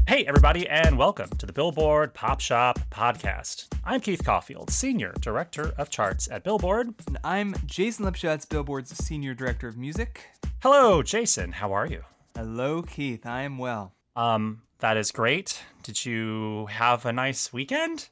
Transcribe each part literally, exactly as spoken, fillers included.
Hey, everybody, and welcome to the Billboard Pop Shop Podcast. I'm Keith Caulfield, Senior Director of Charts at Billboard. And I'm Jason Lipschutz, Billboard's Senior Director of Music. Hello, Jason. How are you? Hello, Keith. I am well. Um, that is great. Did you have a nice weekend?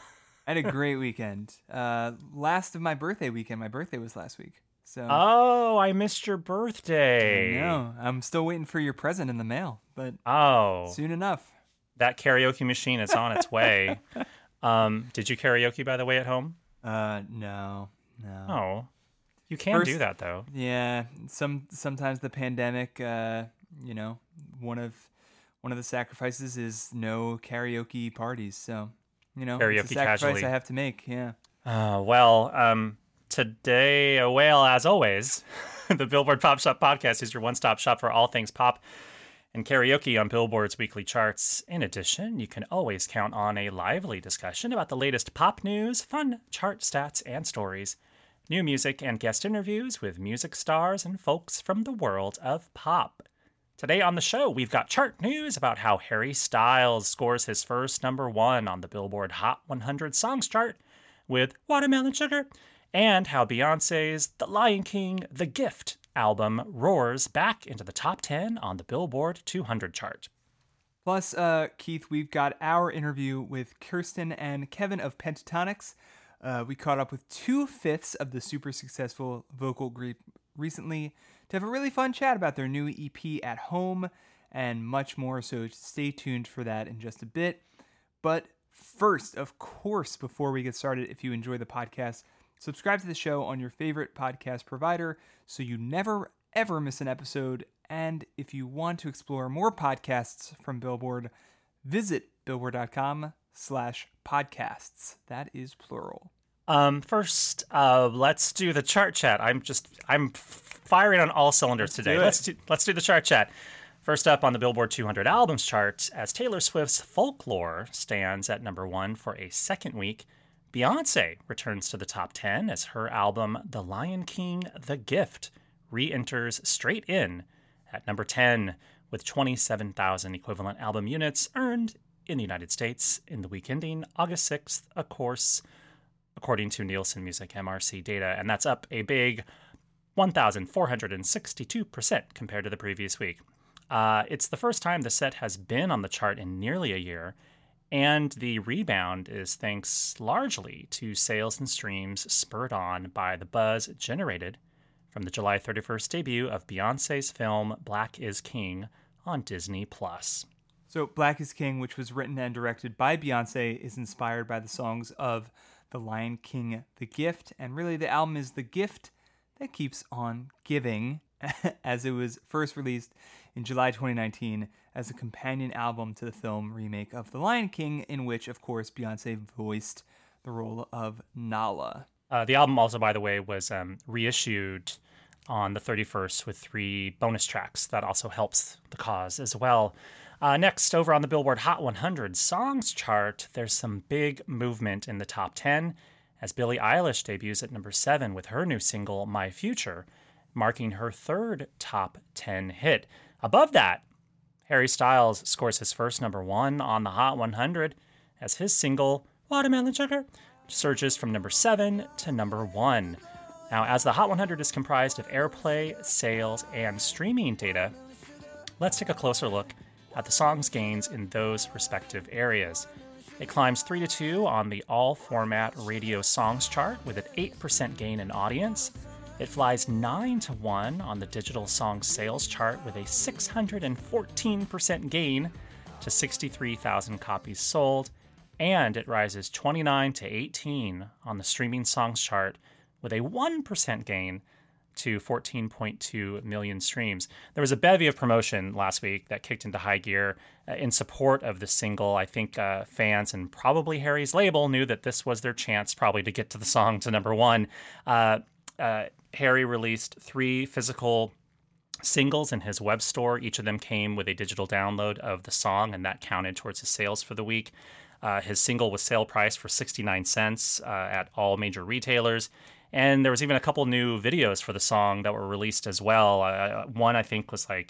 I had a great weekend. Uh, last of my birthday weekend. My birthday was last week. So. Oh, I missed your birthday. No, I'm still waiting for your present in the mail, but oh, soon enough. That karaoke machine is on its way. um, did you karaoke, by the way, at home? Uh, no, no. Oh, you can First, do that though. Yeah, some sometimes the pandemic. Uh, you know, one of one of the sacrifices is no karaoke parties. So, you know, karaoke it's a sacrifice casually. I have to make. Yeah. Uh, well, um. Today, a whale, as always, the Billboard Pop Shop Podcast is your one-stop shop for all things pop and karaoke on Billboard's weekly charts. In addition, you can always count on a lively discussion about the latest pop news, fun chart stats and stories, new music, and guest interviews with music stars and folks from the world of pop. Today on the show, we've got chart news about how Harry Styles scores his first number one on the Billboard Hot one hundred Songs chart with Watermelon Sugar, and how Beyoncé's The Lion King, The Gift album roars back into the top ten on the Billboard two hundred chart. Plus, uh, Keith, we've got our interview with Kirsten and Kevin of Pentatonix. Uh, we caught up with two-fifths of the super successful vocal group recently to have a really fun chat about their new E P At Home and much more, so stay tuned for that in just a bit. But first, of course, before we get started, if you enjoy the podcast, subscribe to the show on your favorite podcast provider so you never, ever miss an episode. And if you want to explore more podcasts from Billboard, visit billboard.com slash podcasts. That is plural. Um, first, uh, let's do the chart chat. I'm just, I'm firing on all cylinders let's today. Do let's do, let's do the chart chat. First up on the Billboard two hundred Albums chart, as Taylor Swift's Folklore stands at number one for a second week, Beyoncé returns to the top ten as her album The Lion King, The Gift re-enters straight in at number ten with twenty-seven thousand equivalent album units earned in the United States in the week ending August sixth, of course, according to Nielsen Music M R C data, and that's up a big one thousand four hundred sixty-two percent compared to the previous week. Uh, it's the first time the set has been on the chart in nearly a year, and the rebound is thanks largely to sales and streams spurred on by the buzz generated from the July thirty-first debut of Beyoncé's film Black is King on Disney plus. So Black is King, which was written and directed by Beyoncé, is inspired by the songs of The Lion King, The Gift, and really the album is the gift that keeps on giving, as it was first released in July twenty nineteen as a companion album to the film remake of The Lion King, in which, of course, Beyoncé voiced the role of Nala. Uh, the album also, by the way, was um, reissued on the thirty-first with three bonus tracks. That also helps the cause as well. Uh, next, over on the Billboard Hot one hundred Songs chart, there's some big movement in the top ten as Billie Eilish debuts at number seven with her new single, My Future, marking her third top ten hit. Above that, Harry Styles scores his first number one on the Hot one hundred as his single, Watermelon Sugar, surges from number seven to number one. Now, as the Hot one hundred is comprised of airplay, sales, and streaming data, let's take a closer look at the song's gains in those respective areas. It climbs three to two on the all-format radio songs chart with an eight percent gain in audience. It flies nine to one on the digital song sales chart with a six hundred fourteen percent gain to sixty-three thousand copies sold, and it rises twenty-nine to eighteen on the streaming songs chart with a one percent gain to fourteen point two million streams. There was a bevy of promotion last week that kicked into high gear uh, in support of the single. I think uh, fans and probably Harry's label knew that this was their chance probably to get to the song to number one. Uh, uh, Harry released three physical singles in his web store. Each of them came with a digital download of the song, and that counted towards his sales for the week. Uh, his single was sale priced for sixty-nine cents uh, at all major retailers. And there was even a couple new videos for the song that were released as well. Uh, one, I think, was like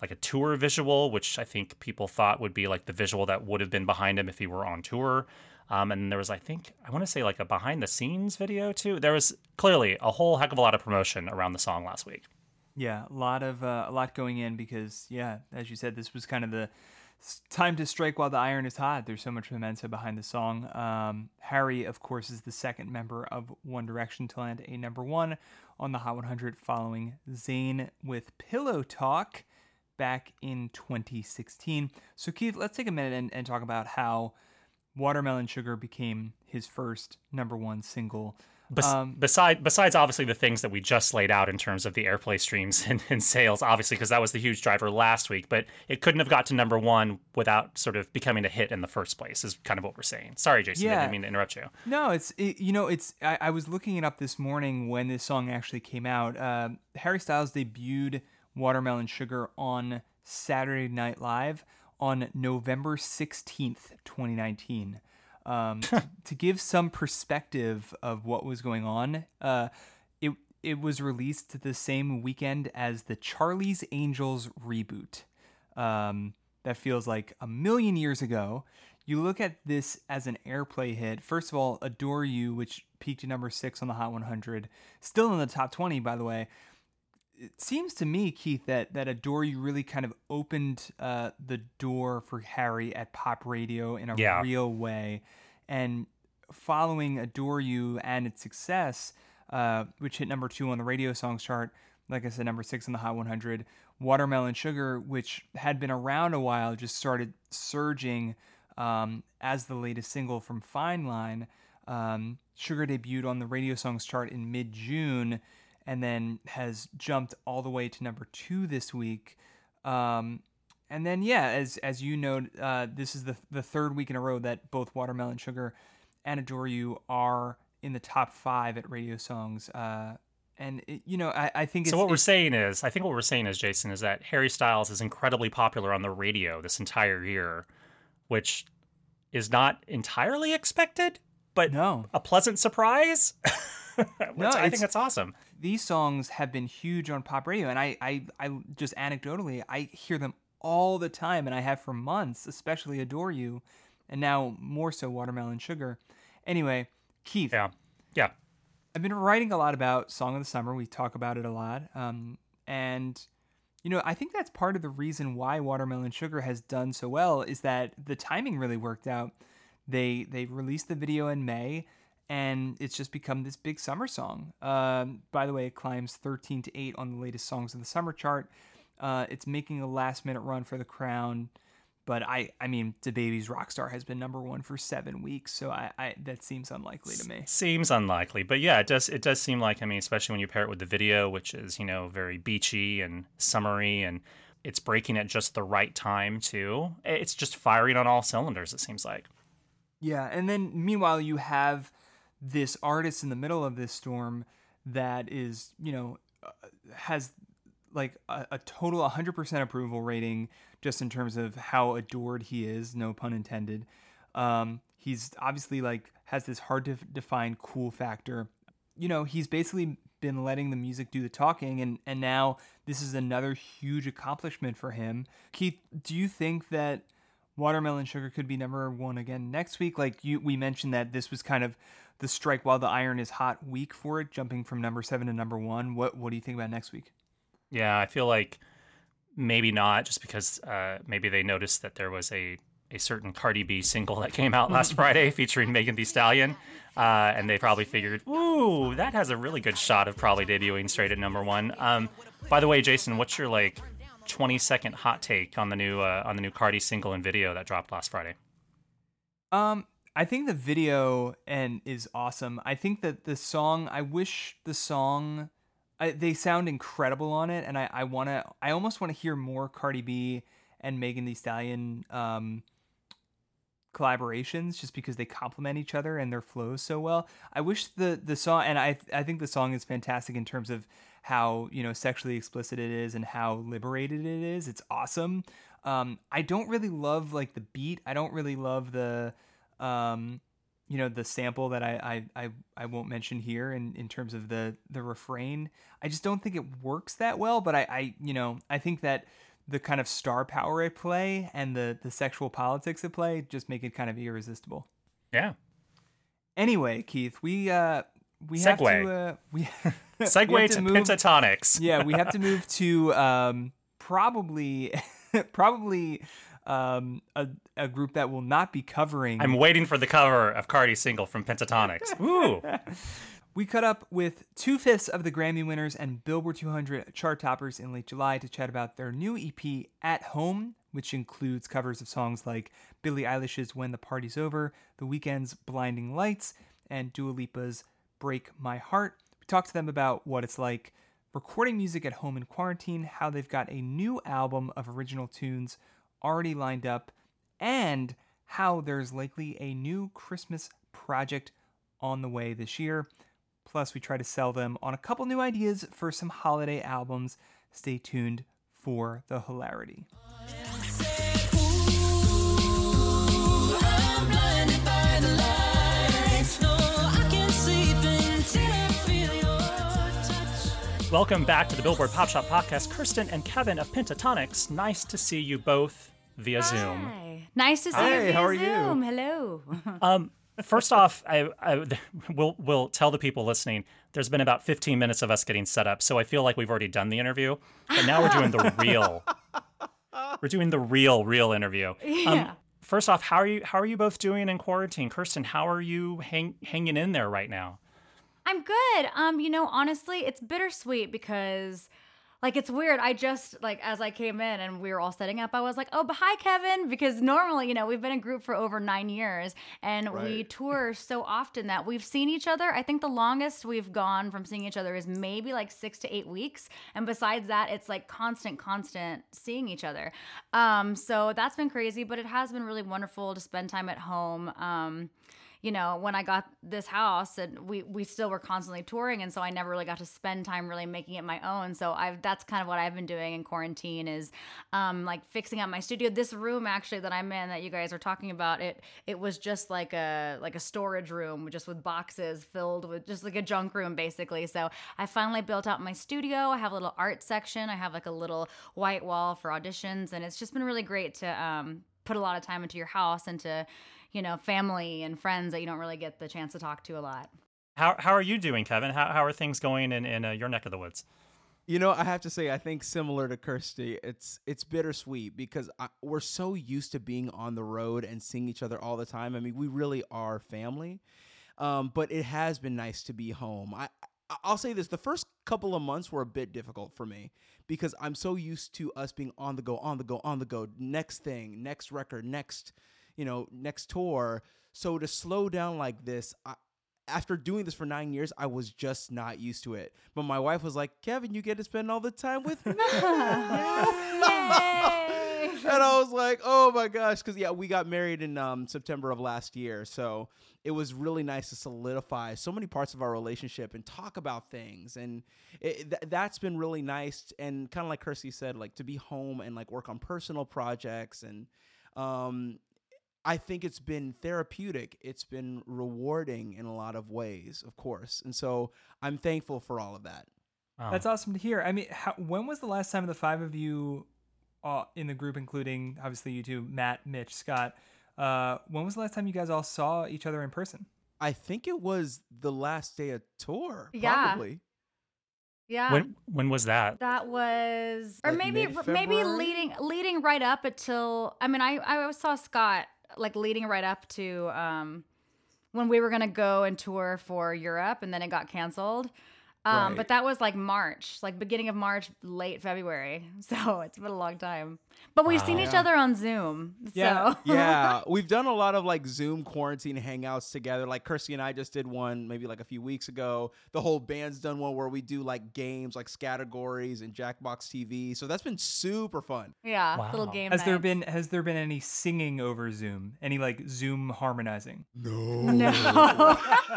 like a tour visual, which I think people thought would be like the visual that would have been behind him if he were on tour. Um, and there was, I think, I want to say like a behind the scenes video too. There was clearly a whole heck of a lot of promotion around the song last week. Yeah, a lot of uh, a lot going in because, yeah, as you said, this was kind of the time to strike while the iron is hot. There's so much memento behind the song. Um, Harry, of course, is the second member of One Direction to land a number one on the Hot one hundred, following Zayn with Pillow Talk back in twenty sixteen. So, Keith, let's take a minute and, and talk about how Watermelon Sugar became his first number one single. Bes- Um, beside, besides obviously the things that we just laid out in terms of the airplay streams and, and sales, obviously, because that was the huge driver last week, but it couldn't have got to number one without sort of becoming a hit in the first place, is kind of what we're saying. Sorry, Jason, I Yeah. didn't mean to interrupt you. No, it's it, you know it's I, I was looking it up this morning when this song actually came out. Uh, Harry Styles debuted Watermelon Sugar on Saturday Night Live on November sixteenth, twenty nineteen. Um, to, to give some perspective of what was going on, uh, it it was released the same weekend as the Charlie's Angels reboot. Um, that feels like a million years ago. You look at this as an airplay hit. First of all, Adore You, which peaked at number six on the Hot one hundred, still in the top twenty, by the way. It seems to me, Keith, that, that Adore You really kind of opened uh, the door for Harry at pop radio in a Yeah. real way. And following Adore You and its success, uh, which hit number two on the radio songs chart, like I said, number six on the Hot one hundred, Watermelon Sugar, which had been around a while, just started surging um, as the latest single from Fine Line. Um, Sugar debuted on the radio songs chart in mid-June, and then has jumped all the way to number two this week. Um, and then, yeah, as as you know, uh, this is the the third week in a row that both Watermelon Sugar and Adore You are in the top five at radio songs. Uh, and, it, you know, I, I think it's... So what we're it's, saying is, I think what we're saying is, Jason, is that Harry Styles is incredibly popular on the radio this entire year, which is not entirely expected, but No. a pleasant surprise. Which No, I it's- think that's awesome. These songs have been huge on pop radio, and I, I, I just anecdotally, I hear them all the time, and I have for months, especially Adore You, and now more so Watermelon Sugar. Anyway, Keith, Yeah. Yeah. I've been writing a lot about Song of the Summer. We talk about it a lot. Um, and, you know, I think that's part of the reason why Watermelon Sugar has done so well is that the timing really worked out. They they released the video in May, and it's just become this big summer song. Um, by the way, it climbs thirteen to eight on the latest Songs of the Summer chart. Uh, it's making a last-minute run for the crown. But I, I mean, DaBaby's Rockstar has been number one for seven weeks, so I, I that seems unlikely to me. Seems unlikely, but yeah, it does. It does seem like, I mean, especially when you pair it with the video, which is, you know, very beachy and summery, and it's breaking at just the right time too. It's just firing on all cylinders, it seems like. Yeah, and then meanwhile you have this artist in the middle of this storm that is, you know, uh, has like a, a total one hundred percent approval rating just in terms of how adored he is, no pun intended. Um, he's obviously like has this hard to define cool factor. You know, he's basically been letting the music do the talking, and, and now this is another huge accomplishment for him. Keith, do you think that Watermelon Sugar could be number one again next week? Like you, we mentioned that this was kind of the strike while the iron is hot week for it, jumping from number seven to number one. What what do you think about next week? Yeah, I feel like maybe not, just because uh, maybe they noticed that there was a, a certain Cardi B single that came out last Friday featuring Megan Thee Stallion, uh, and they probably figured, ooh, that has a really good shot of probably debuting straight at number one. Um, by the way, Jason, what's your like twenty second hot take on the new uh, on the new Cardi single and video that dropped last Friday? Um, I think the video and is awesome. I think that the song, I wish the song, I, they sound incredible on it, and I, I want to, I almost want to hear more Cardi B and Megan Thee Stallion um, collaborations, just because they complement each other and their flows so well. I wish the the song, and I I think the song is fantastic in terms of how, you know, sexually explicit it is and how liberated it is. It's awesome. Um, I don't really love like the beat. I don't really love the um, you know, the sample that I, I, I, I won't mention here in, in terms of the, the refrain. I just don't think it works that well, but I, I, you know, I think that the kind of star power at play and the, the sexual politics at play just make it kind of irresistible. Yeah. Anyway, Keith, we uh, we have Segue. to uh, we Segue we have to, move, Pentatonics. Yeah, we have to move to um, probably probably um, a a group that will not be covering. I'm waiting for the cover of Cardi's single from Pentatonics. Ooh. We caught up with two-fifths of the Grammy winners and Billboard two hundred chart toppers in late July to chat about their new E P, At Home, which includes covers of songs like Billie Eilish's When the Party's Over, The Weeknd's Blinding Lights, and Dua Lipa's Break My Heart. We talked to them about what it's like recording music at home in quarantine, how they've got a new album of original tunes already lined up, and how there's likely a new Christmas project on the way this year. Plus, we try to sell them on a couple new ideas for some holiday albums. Stay tuned for the hilarity. Welcome back to the Billboard Pop Shop Podcast. Kirsten and Kevin of Pentatonics. Nice to see you both via Zoom. Hi. Nice to see Hi, you via how are Zoom. you? Hello. Um, first off, I, I we'll we'll tell the people listening. There's been about fifteen minutes of us getting set up, so I feel like we've already done the interview, but now we're doing the real. We're doing the real, real interview. Yeah. Um, first off, how are you? How are you both doing in quarantine, Kirsten? How are you hang, hanging in there right now? I'm good. Um, you know, honestly, it's bittersweet because like it's weird. I just like as I came in and we were all setting up, I was like, "Oh, but hi, Kevin," because normally, you know, we've been a group for over nine years and Right. we tour so often that we've seen each other. I think the longest we've gone from seeing each other is maybe like six to eight weeks, and besides that, it's like constant, constant seeing each other. Um, so that's been crazy, but it has been really wonderful to spend time at home. Um, you know, when I got this house and we, we still were constantly touring. And so I never really got to spend time really making it my own. So I've, that's kind of what I've been doing in quarantine is, um, like fixing up my studio. This room actually that I'm in that you guys are talking about, it, it was just like a, like a storage room just with boxes filled with just like a junk room basically. So I finally built out my studio. I have a little art section. I have like a little white wall for auditions, and it's just been really great to, um, put a lot of time into your house and to, you know, family and friends that you don't really get the chance to talk to a lot. How how are you doing, Kevin? How how are things going in in uh, your neck of the woods? You know, I have to say, I think similar to Kirsty, it's it's bittersweet because I, we're so used to being on the road and seeing each other all the time. I mean, we really are family, um, but it has been nice to be home. I I'll say this: the first couple of months were a bit difficult for me because I'm so used to us being on the go, on the go, on the go. Next thing, next record, next, you know, next tour. So to slow down like this, I, after doing this for nine years, I was just not used to it. But my wife was like, "Kevin, you get to spend all the time with me." Yay! And I was like, "Oh my gosh," because yeah, we got married in um, September of last year, so it was really nice to solidify so many parts of our relationship and talk about things, and it, th- that's been really nice. And kind of like Kirsty said, like to be home and like work on personal projects, and um, I think it's been therapeutic. It's been rewarding in a lot of ways, of course, and so I'm thankful for all of that. Wow. That's awesome to hear. I mean, how, when was the last time the five of you uh, in the group, including obviously you two, Matt, Mitch, Scott, uh, when was the last time you guys all saw each other in person? I think it was the last day of tour, Yeah. probably. Yeah. When when was that? That was, or Like maybe, maybe mid-February? leading, leading right up until. I mean, I, I always saw Scott like leading right up to um, when we were gonna go and tour for Europe, and then it got canceled. Um, Right. But that was like March, like beginning of March, late February. So it's been a long time. But we've Wow. seen each Yeah. other on Zoom. Yeah. So. Yeah, we've done a lot of like Zoom quarantine hangouts together. Like Kirsty and I just did one maybe like a few weeks ago. The whole band's done one where we do like games like Scattergories and Jackbox T V. So that's been super fun. Yeah, Wow. little game Has there nights. been has there been any singing over Zoom? Any like Zoom harmonizing? No. No.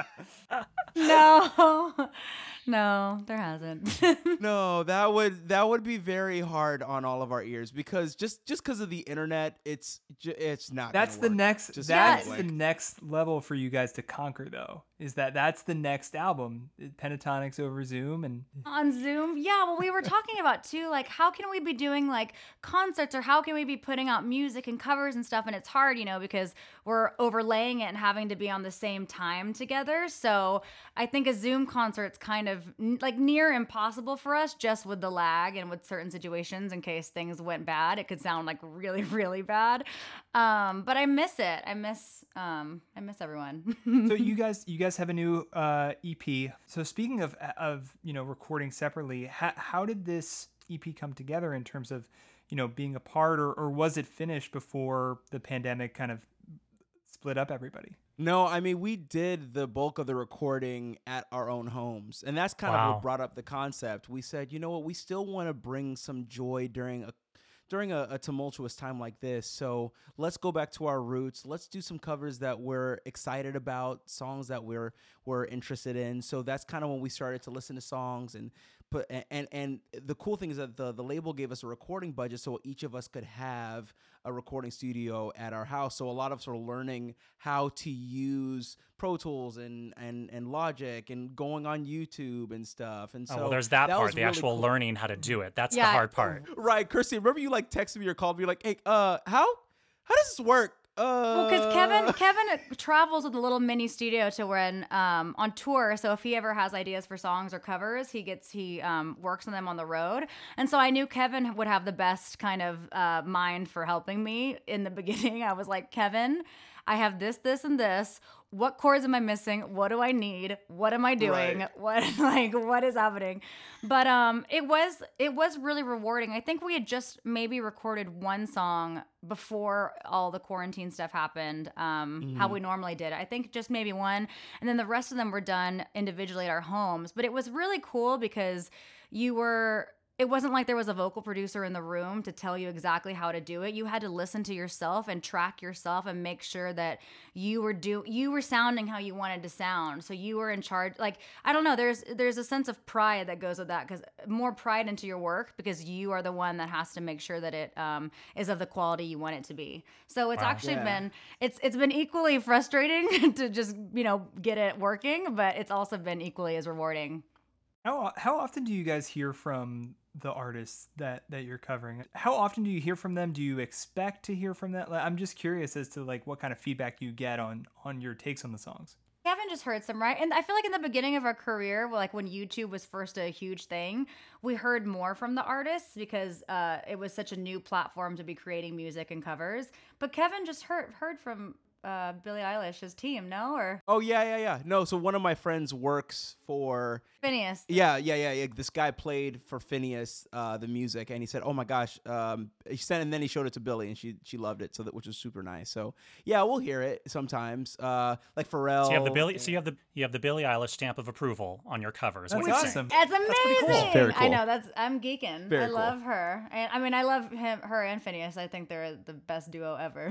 no. No, there hasn't. No, that would that would be very hard on all of our ears because just just because of the internet, it's ju- it's not. That's gonna the work. next Just that's can't the work. next level for you guys to conquer though. is that that's the next album, Pentatonics over Zoom. And on Zoom. Yeah, well, we were talking about too, like, how can we be doing like concerts, or how can we be putting out music and covers and stuff? And it's hard, you know, because we're overlaying it and having to be on the same time together. So I think a Zoom concert's kind of n- like near impossible for us, just with the lag and with certain situations in case things went bad. It could sound like really, really bad. Um, but I miss it. I miss, um, I miss everyone. so you guys, you guys have a new uh, E P. So speaking of of you know recording separately, how, how did this E P come together in terms of you know being apart, or or was it finished before the pandemic kind of split up everybody? No, I mean, we did the bulk of the recording at our own homes. And that's kind Wow. of what brought up the concept. We said, you know what, we still want to bring some joy during a during a, a tumultuous time like this. So let's go back to our roots. Let's do some covers that we're excited about, songs that we're we're interested in. So that's kind of when we started to listen to songs and put and and, and the cool thing is that the, the label gave us a recording budget so each of us could have a recording studio at our house. So a lot of sort of learning how to use Pro Tools and and and Logic and going on YouTube and stuff. And so Oh, well, there's that, that part, was the really actual cool. learning how to do it. That's Yeah. the hard part. Right, Kirsty, remember you like texted me or called me like, hey, uh, how how does this work? Uh, Well, because Kevin Kevin travels with a little mini studio to when um, on tour. So if he ever has ideas for songs or covers, he gets he um, works on them on the road. And so I knew Kevin would have the best kind of uh, mind for helping me in the beginning. I was like, Kevin, I have this, this, and this. What chords am I missing? What do I need? What am I doing? Right. What like what is happening? But um, it was it was really rewarding. I think we had just maybe recorded one song before all the quarantine stuff happened. Um, Mm-hmm. how we normally did. I think just maybe one, and then the rest of them were done individually at our homes. But it was really cool because you were. It wasn't like there was a vocal producer in the room to tell you exactly how to do it. You had to listen to yourself and track yourself and make sure that you were do you were sounding how you wanted to sound. So you were in charge. Like, I don't know, there's there's a sense of pride that goes with that, because more pride into your work, because you are the one that has to make sure that it um, is of the quality you want it to be. So it's Wow. actually Yeah. been it's it's been equally frustrating to just, you know, get it working, but it's also been equally as rewarding. How how often do you guys hear from the artists that that you're covering? How often do you hear from them? Do you expect to hear from them? Like, I'm just curious as to like what kind of feedback you get on on your takes on the songs. Kevin just heard some, right? And I feel like in the beginning of our career, well, like when YouTube was first a huge thing, we heard more from the artists because uh, it was such a new platform to be creating music and covers. But Kevin just heard heard from uh, Billie Eilish's team, no? Or Oh yeah, yeah, yeah. No, so one of my friends works for Phineas. yeah, yeah, yeah, yeah. This guy played for Phineas uh, the music, and he said, "Oh my gosh!" Um, he sent, and then he showed it to Billy, and she she loved it, so that which was super nice. So yeah, we'll hear it sometimes. Uh, like Pharrell. So you have the Billy. So you have the you have the Billie Eilish stamp of approval on your covers. That's what you're saying. awesome. That's amazing. pretty cool. Very I cool. know. That's I'm geeking. Very I cool. love her, and I mean, I love him, her, and Phineas. I think they're the best duo ever.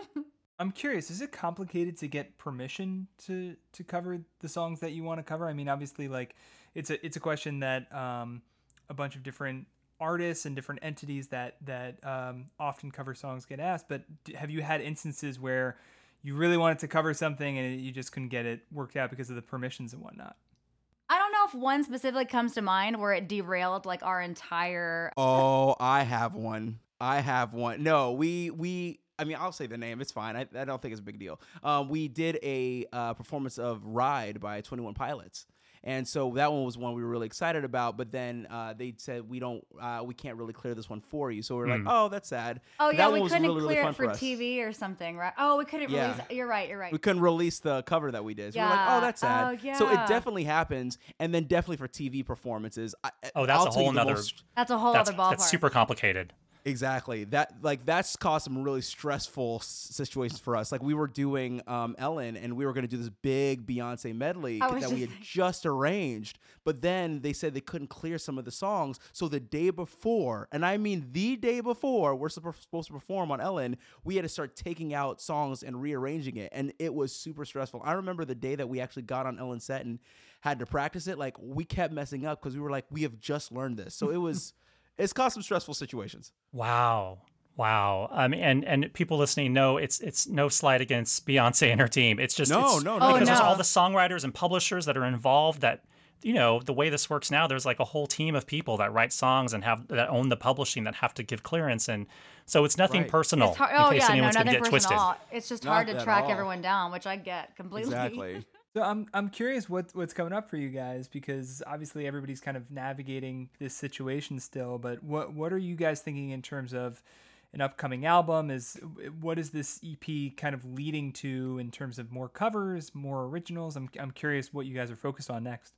I'm curious, is it complicated to get permission to to cover the songs that you want to cover? I mean, obviously, like it's a it's a question that um, a bunch of different artists and different entities that that um, often cover songs get asked. But d- have you had instances where you really wanted to cover something and you just couldn't get it worked out because of the permissions and whatnot? I don't know if one specifically comes to mind where it derailed like our entire. Oh, I have one. I have one. No, we we. I mean, I'll say the name. It's fine. I, I don't think it's a big deal. Um, we did a uh, performance of "Ride" by twenty-one Pilots, and so that one was one we were really excited about. But then uh, they said we don't, uh, we can't really clear this one for you. So we're like, oh, that's sad. Oh But yeah, that we one was couldn't really, really clear fun it for, us. T V or something, right? Oh, we couldn't Yeah. release. You're right. You're right. We couldn't release the cover that we did. So we're like, Yeah. oh, that's sad. Oh, So it yeah. definitely happens, and then definitely for T V performances. I, Oh, that's I'll a tell you whole the nother- most- That's a whole That's other ballpark. that's super complicated. Exactly. That like that's caused some really stressful s- situations for us. Like we were doing um, Ellen, and we were going to do this big Beyonce medley I that was we just had just arranged, but then they said they couldn't clear some of the songs. So the day before, and I mean the day before, we're suppo- supposed to perform on Ellen, we had to start taking out songs and rearranging it, and it was super stressful. I remember the day that we actually got on Ellen's set and had to practice it. Like we kept messing up because we were like, we have just learned this. So it was, it's caused some stressful situations. Wow. Wow. Um, and and people listening know it's it's no slight against Beyonce and her team. It's just No, it's, no, no. because Oh, there's no. all the songwriters and publishers that are involved. That you know the way this works now, there's like a whole team of people that write songs and have that own the publishing that have to give clearance, and so it's nothing Right. personal. It's hard. in Oh case yeah, no, anyone's gonna nothing get twisted. personal. It's just Not hard to at track all. everyone down, which I get completely. Exactly. So I'm I'm curious what what's coming up for you guys, because obviously everybody's kind of navigating this situation still. But what what are you guys thinking in terms of an upcoming album? Is what is this E P kind of leading to in terms of more covers, more originals? I'm I'm curious what you guys are focused on next.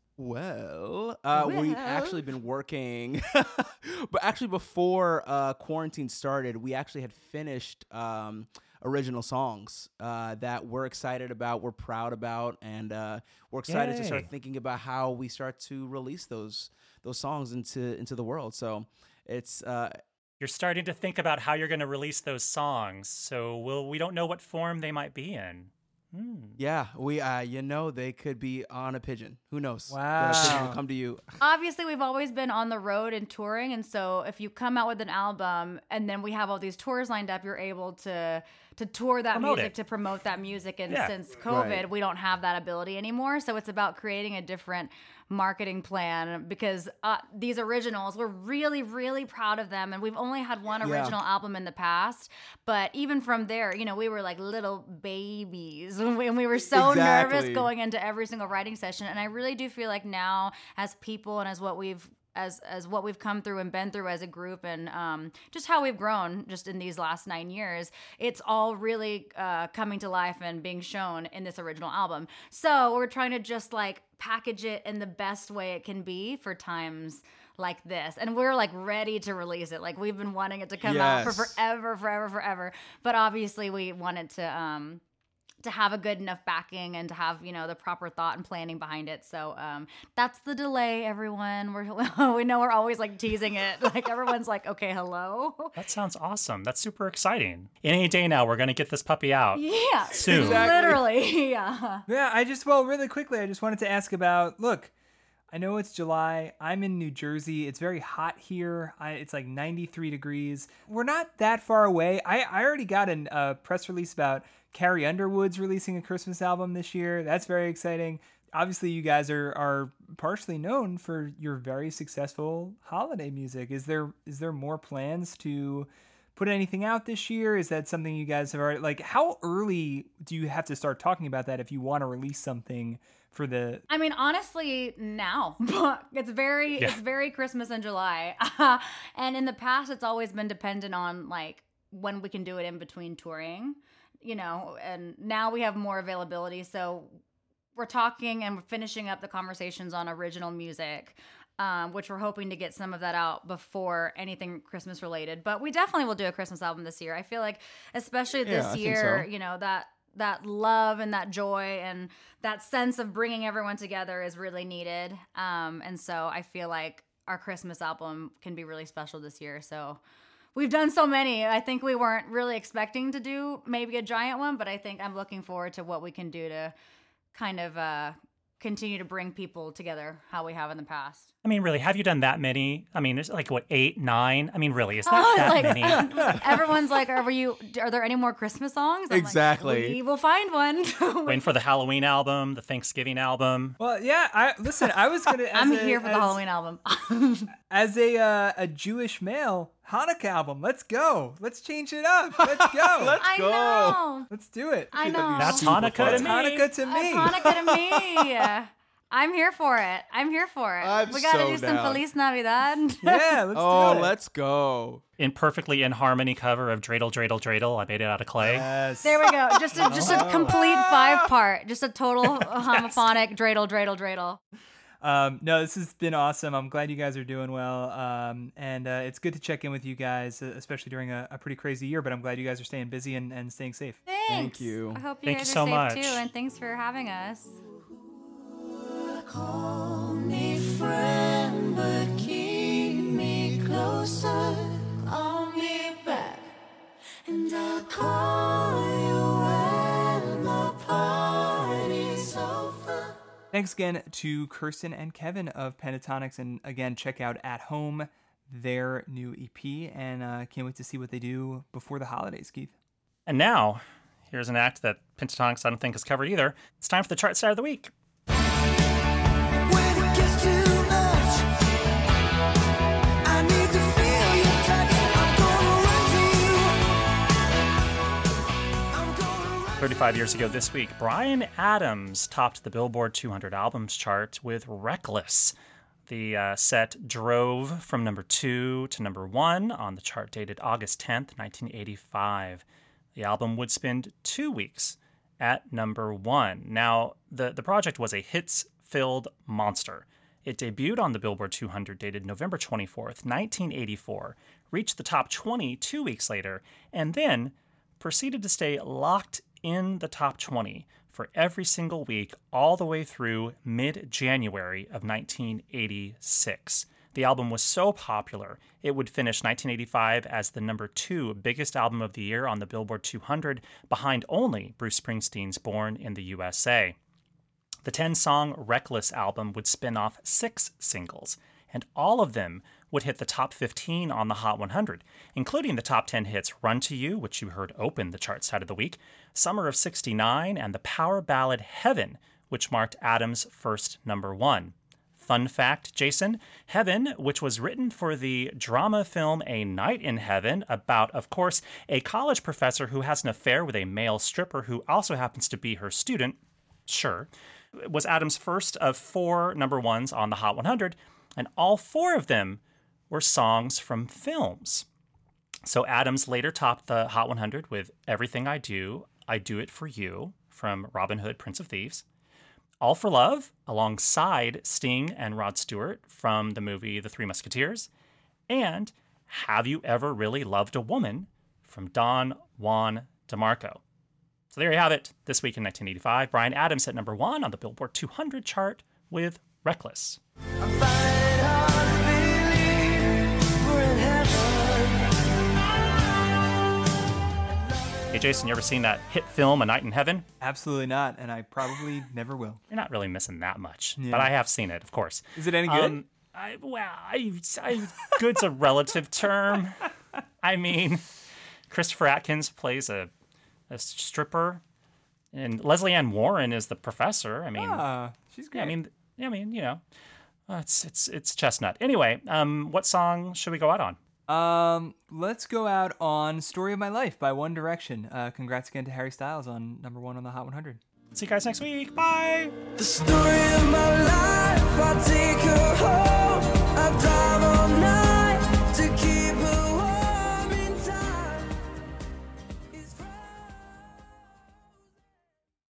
Well, uh, we've Well. actually been working, but actually before uh, quarantine started, we actually had finished um, original songs uh, that we're excited about, we're proud about, and uh, we're excited to start Yay. thinking about how we start to release those those songs into into the world. So it's uh, You're starting to think about how you're going to release those songs. So we'll, we don't know what form they might be in. Hmm. yeah, we uh, you know they could be on a pigeon. Who knows? The Wow. pigeon will come to you. Obviously, we've always been on the road and touring, and so if you come out with an album and then we have all these tours lined up, you're able to to tour that Promote music, it. to promote that music. And Yeah. since COVID, Right. we don't have that ability anymore. So it's about creating a different marketing plan, because uh, these originals, we're really, really proud of them. And we've only had one Yeah. original album in the past. But even from there, you know, we were like little babies when we, and we were so nervous Exactly. going into every single writing session. And I really do feel like now, as people and as what we've as as what we've come through and been through as a group, and um, just how we've grown just in these last nine years, it's all really uh, coming to life and being shown in this original album. So we're trying to just like package it in the best way it can be for times like this, and we're like ready to release it. Like we've been wanting it to come out for Yes. forever, forever, forever. But obviously, we wanted to. Um, to have a good enough backing and to have, you know, the proper thought and planning behind it. So um, that's the delay, everyone. We're, we know we're always like teasing it. Like everyone's like, okay, hello. That sounds awesome. That's super exciting. Any day now, we're going to get this puppy out. Yeah, Soon. Exactly. literally. Yeah. Yeah, I just, well, really quickly, I just wanted to ask about, look, I know it's July. I'm in New Jersey. It's very hot here. I, it's like ninety-three degrees. We're not that far away. I, I already got a uh, press release about Carrie Underwood's releasing a Christmas album this year. That's very exciting. Obviously, you guys are, are partially known for your very successful holiday music. Is there is there more plans to put anything out this year? Is that something you guys have already, like, how early do you have to start talking about that if you want to release something for the, I mean, honestly, now it's very Yeah. it's very Christmas in July, and in the past, it's always been dependent on like when we can do it in between touring, you know. And now we have more availability, so we're talking and we're finishing up the conversations on original music, um, which we're hoping to get some of that out before anything Christmas related. But we definitely will do a Christmas album this year. I feel like, especially Yeah, this I think year, so. you know, that that love and that joy and that sense of bringing everyone together is really needed. Um, and so I feel like our Christmas album can be really special this year. So we've done so many. I think we weren't really expecting to do maybe a giant one, but I think I'm looking forward to what we can do to kind of uh, continue to bring people together how we have in the past. I mean, really, have you done that many? I mean, there's like, what, eight, nine? I mean, really, it's Oh, not that like- many. Everyone's like, "Are you? Are there any more Christmas songs?" I'm like, Exactly. we will find one. Waiting for the Halloween album, the Thanksgiving album. well, yeah, I listen, I was going to, I'm here for the Halloween album. As a uh, a Jewish male, Hanukkah album. Let's go. Let's change it up. Let's go. Let's, I go. know. do it. I know. That's Super Hanukkah fun. to It's me. Hanukkah to me. That's Hanukkah to me. I'm here for it. I'm here for it. I'm we gotta so do some down. Feliz Navidad. Yeah, let's Oh, do it. let's go. In perfectly in harmony cover of Dreidel, Dreidel, Dreidel. I made it out of clay. Yes. There we go. Just a just a complete five part. Just a total homophonic dreidel, dreidel, dreidel. Um, no, this has been awesome. I'm glad you guys are doing well. Um, and uh, it's good to check in with you guys, uh, especially during a, a pretty crazy year. But I'm glad you guys are staying busy and, and staying safe. Thanks. you. I hope you Thank guys you so are safe much. too, and thanks for having us. Call me friend, but keep me closer. Call me back, and I'll call you when the party's over. Thanks again to Kirsten and Kevin of Pentatonics. And again, check out At Home, their new E P, and uh, can't wait to see what they do before the holidays, Keith. And now, here's an act that Pentatonix I don't think has covered either. It's time for the chart side of the week. When it gets too much, I need to feel your touch. I'm gonna run to you. I'm gonna run. thirty-five years ago this week, Bryan Adams topped the Billboard two hundred Albums chart with Reckless. The uh, set drove from number two to number one on the chart dated August tenth, nineteen eighty-five. The album would spend two weeks at number one. Now, the, the project was a hits-filled monster. It debuted on the Billboard two hundred dated November twenty-fourth, nineteen eighty-four, reached the top twenty two weeks later, and then proceeded to stay locked in the top twenty for every single week all the way through mid-January of nineteen eighty-six. The album was so popular, it would finish nineteen eighty-five as the number two biggest album of the year on the Billboard two hundred, behind only Bruce Springsteen's Born in the U S A. The ten-song Reckless album would spin off six singles, and all of them would hit the top fifteen on the Hot one hundred, including the top ten hits Run to You, which you heard open the chart side of the week, Summer of sixty-nine, and the power ballad Heaven, which marked Adams' first number one. Fun fact, Jason, Heaven, which was written for the drama film A Night in Heaven, about, of course, a college professor who has an affair with a male stripper who also happens to be her student, sure, was Adams' first of four number ones on the Hot one hundred, and all four of them were songs from films. So Adams later topped the Hot one hundred with Everything I Do, I Do It For You from Robin Hood, Prince of Thieves, All for Love alongside Sting and Rod Stewart from the movie The Three Musketeers, and Have You Ever Really Loved a Woman from Don Juan DeMarco. So there you have it. This week in nineteen eighty-five, Bryan Adams at number one on the Billboard two hundred chart with Reckless. I find it hard to believe we're in heaven. Hey, Jason, you ever seen that hit film, A Night in Heaven? Absolutely not, and I probably never will. You're not really missing that much, Yeah. but I have seen it, of course. Is it any good? Um, I, well, I, I, good's a relative term. I mean, Christopher Atkins plays a, a stripper, and Leslie Ann Warren is the professor. I mean, Ah, she's great. yeah, I mean, yeah, I mean, you know, uh, it's it's it's chestnut. Anyway, um, what song should we go out on? Um, let's go out on Story of My Life by One Direction. Uh, congrats again to Harry Styles on number one on the Hot one hundred. See you guys next week. Bye. The story of